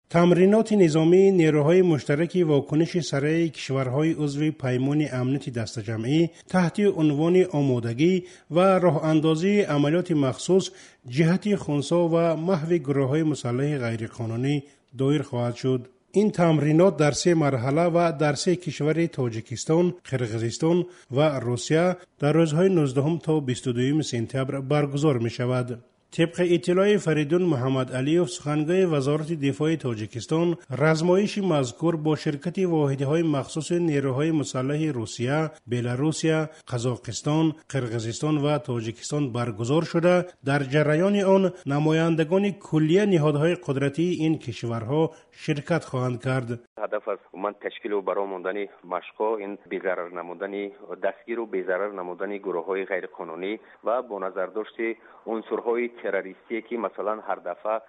تمرینات نظامی نیروهای مشترک واکنش سریع کشورهای عضو پیمان امنیت دسته‌جمعی تحت عنوان آمادگی و راه اندازی عملیات مخصوص جهت خنثی و محو گروه‌های مسلح غیرقانونی دایر خواهد شد. این تمرینات در 3 مرحله و در 3 کشور تاجیکستان، قرقیزستان و روسیه در روزهای 19 تا 22 سپتامبر برگزار می شود. طبق اطلاع فریدون محمد علیوف سخنگوی وزارت دفاع تاجیکستان، رزمایش مذکور با شرکت واحدهای مخصوص نیروهای مسلح روسیه، بلاروسیه، قزاقستان، قرقیزستان و تاجیکستان برگزار شده. در جریان آن نمایندگان کلیه نهادهای قدرتی این کشورها شرکت خواهند کرد. هدف از من تشکیل و برآمدن مشق‌ها این بی‌ضرر نمودن دستگیر و بی‌ضرر نمودن گروه‌های غیرقانونی و با نظر داشت عنصرهای تروریستی که مثلا هر دفعه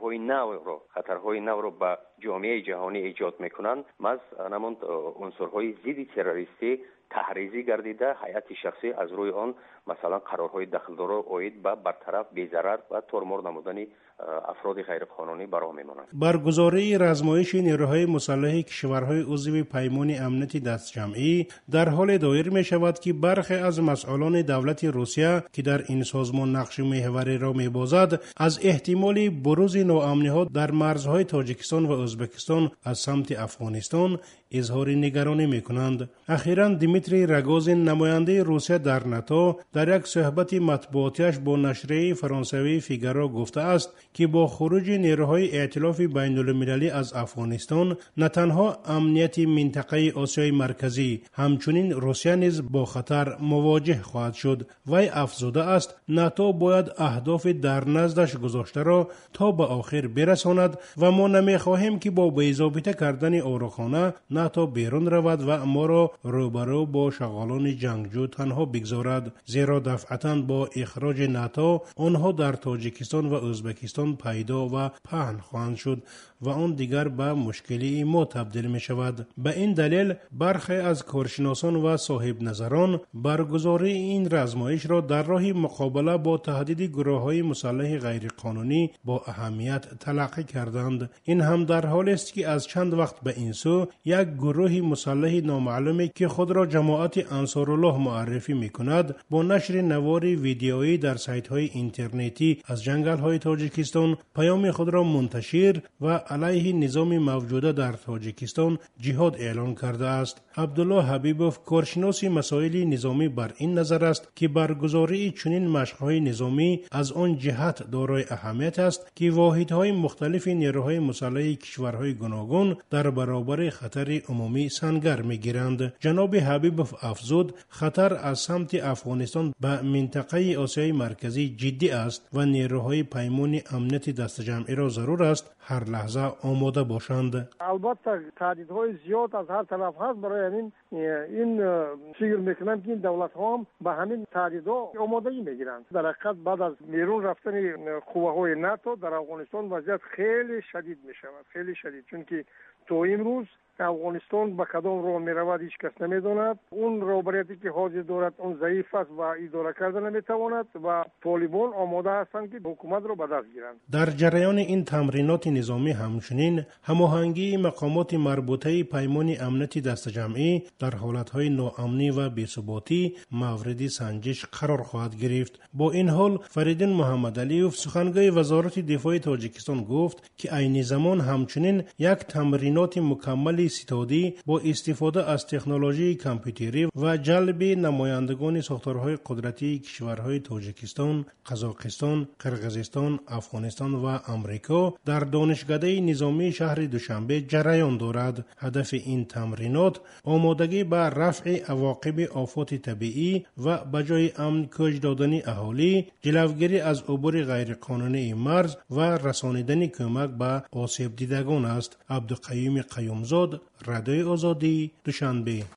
خطرهای نو رو به جامعه جهانی ایجاد میکنند، از نموند عنصرهای ضد تروریستی تحریزی گردیده هیئت شخصی از روی آن مثلا قرارهای دخلدار اوید به برطرف بی‌ضرر و ترمار نمودن افراد غیرقانونی برآ میمانند. برگزاری رزمایش نیروهای مسلح کشورهای عضو پیمان امنیت دسته‌جمعی در حال دایر می شود که برخی از مسئولان دولت روسیه که در این سازمان نقش محوری را می بازد از احتمال بروز ناامنی‌ها در مرزهای تاجیکستان و ازبکستان از سمت افغانستان اظهار نگرانی می کنند. اخیراً دیمیتری رگوزین نماینده روسیه در ناتو در یک صحبت مطبوعاتیش با نشریه فرانسوی فیگارو گفته است که با خروج نیروهای ائتلاف بین المللی از افغانستان نه تنها امنیت منطقه آسیای مرکزی همچنین روسیه نیز با خطر مواجه خواهد شد. وی افزوده است ناتو باید اهداف در نزدش گذاشته را تا به آخر برساند و ما نمیخواهیم که با بی‌ضابطه کردن اوراخانه ناتو بیرون رود و ما را روبرو با شغالان جنگجو تنها بگذارد، زیرا دفعتاً با اخراج ناتو آنها در تاجیکستان و ازبکستان پیدا و پهن خواهند شد و آن دیگر به مشکلی ما تبدیل می شود. به این دلیل برخی از کارشناسان و صاحب نظران برگزاری این رزمایش را در راه مقابله با تهدید گروه‌های مسلح غیرقانونی با اهمیت تلقی کردند. این هم در حالی است که از چند وقت به این سو یک گروه مسلح نامعلومی که خود را جماعت انصارالله معرفی می کند با نشر نوار ویدیویی در سایت‌های اینترنتی از جنگل‌های تاجیکستان پیام خود را منتشر و علیه نظام موجوده در تاجیکستان جهاد اعلان کرده است. عبدالله حبیبوف کارشناس مسائل نظامی بر این نظر است که برگزاری چنین مشق‌های نظامی از آن جهت دارای اهمیت است که واحدهای مختلف نیروهای مسلح کشورهای گوناگون در برابر خطر عمومی سنگر می‌گیرند. جناب حبیبوف افزود خطر از سمت افغانستان به منطقه آسیای مرکزی جدی است و نیروهای پیمان امنیت دسته‌جمعی را ضرور است هر لحظه آماده باشند. البته تهدیدهای زیاد از هر طرف هست. برای این فکر میکنم که این دولت ها هم به همین تهدیدها آمادگی میگیرند. در حقیقت بعد از بیرون رفتن قوه‌های ناتو در افغانستان وضعیت خیلی شدید میشود، خیلی شدید، چون که تو این روز افغانستان به کدام راه میرود هیچ کس نمیداند. اون رهبریتی که حاضر دارد اون ضعیف است و اداره کردن نمیتواند و طالبان آماده هستند که حکومت را به دست گیرند. در جریان این تمرینات نظامی همچنین هماهنگی مقامات مربوطه پیمان امنیت دسته‌جمعی در حالتهای ناامنی و بی‌ثباتی مورد سنجش قرار خواهد گرفت. با این حال فریدون محمد علیوف سخنگوی وزارت دفاع تاجیکستان گفت که عین زمان همچنین یک تمرینات مکمل ستادی با استفاده از تکنولوژی کامپیوتری و جلب نمایندگان ساختارهای قدرتی کشورهای تاجیکستان، قزاقستان، قرقیزستان، افغانستان و امریکا در دانشکده نظامی شهر دوشنبه جریان دارد. هدف این تمرینات آمادگی به رفع عواقب آفات طبیعی و بجای امن کش دادن اهالی، جلوگیری از عبور غیرقانونی مرز و رسانیدن کمک به آسیب دیدگان است. عبدالقیوم قیومزاد، رادیوی آزادی، دوشنبه.